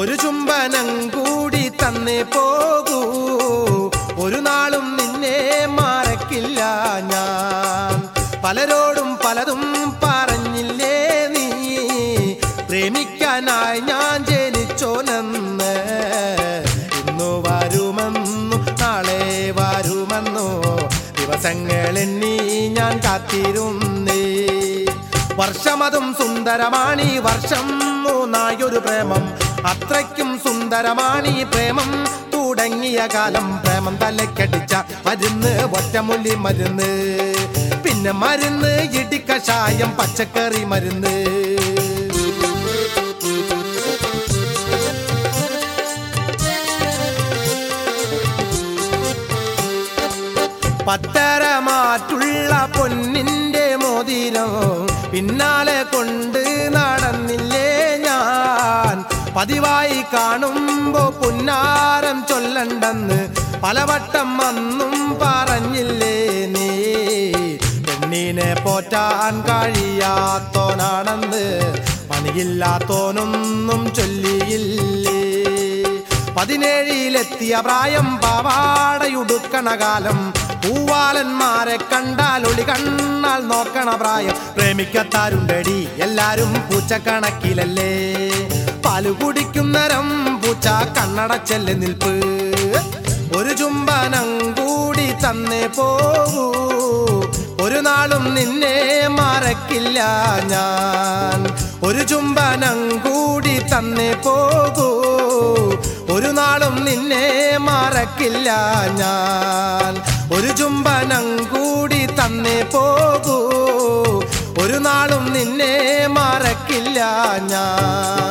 ഒരു ചുംബനം കൂടി തന്നേ പോകൂ, ഒരു നാളും നിന്നെ മറക്കില്ല ഞാൻ. പലരോടും പലതും പറഞ്ഞില്ലേ നീ, പ്രേമിക്കാനായി ഞാൻ ജനിച്ചോനെന്ന്. ഇന്നു വരുമെന്നു നാളെ വരുമെന്നോ ദിവസങ്ങൾ എണ്ണി ഞാൻ കാത്തിരുന്നേ. വർഷമതും സുന്ദരമാണീ വർഷം മൂന്നായൊരു പ്രേമം, അത്രയ്ക്കും സുന്ദരമാണീ പ്രേമം. തുടങ്ങിയ കാലം പ്രേമം തലക്കടിച്ച മരുന്ന്, ഒറ്റമൂലി മരുന്ന്, പിന്നെ മരുന്ന് ഇടിക്കഷായം പച്ചക്കറി മരുന്ന്. പത്തരമാറ്റുള്ള പൊന്നിന്റെ മോതിരം പിന്നാലെ കൊണ്ട് നടന്നില്ലേ ഞാൻ. പതിവായി കാണുമ്പോ പുന്നാരം ചൊല്ലണ്ടെന്ന് പലവട്ടം അന്നും പറഞ്ഞില്ലേ നീ. പെണ്ണിനെ പോറ്റാൻ കഴിയാത്തോനാണെന്ന് പണിയില്ലാത്തോനൊന്നും ചൊല്ലിയില്ലേ. 17 പ്രായം പാവാടയുടുക്കണ കാലം, പൂവാലന്മാരെ കണ്ടാൽ ഒളി കണ്ണാൽ നോക്കണ പ്രായം. പ്രേമിക്കത്താരുണ്ടടി എല്ലാരും പൂച്ചക്കണക്കിലല്ലേ, പാല് കുടിക്കുന്നരം പൂച്ച കണ്ണടച്ചല്ലേ നിൽപ്പ്. ഒരു ചുംബനം കൂടി തന്നേ പോകൂ, ഒരു നാളും നിന്നെ മറക്കില്ല ഞാൻ. ഒരു ചുംബനം കൂടി തന്നേ പോകൂ, ഒരു നാളും നിന്നെ മറക്കില്ല ഞാൻ. ഒരു ചുംബനം കൂടി തന്നേ പോകൂ, ഒരു നാളും നിന്നെ മറക്കില്ല ഞാൻ.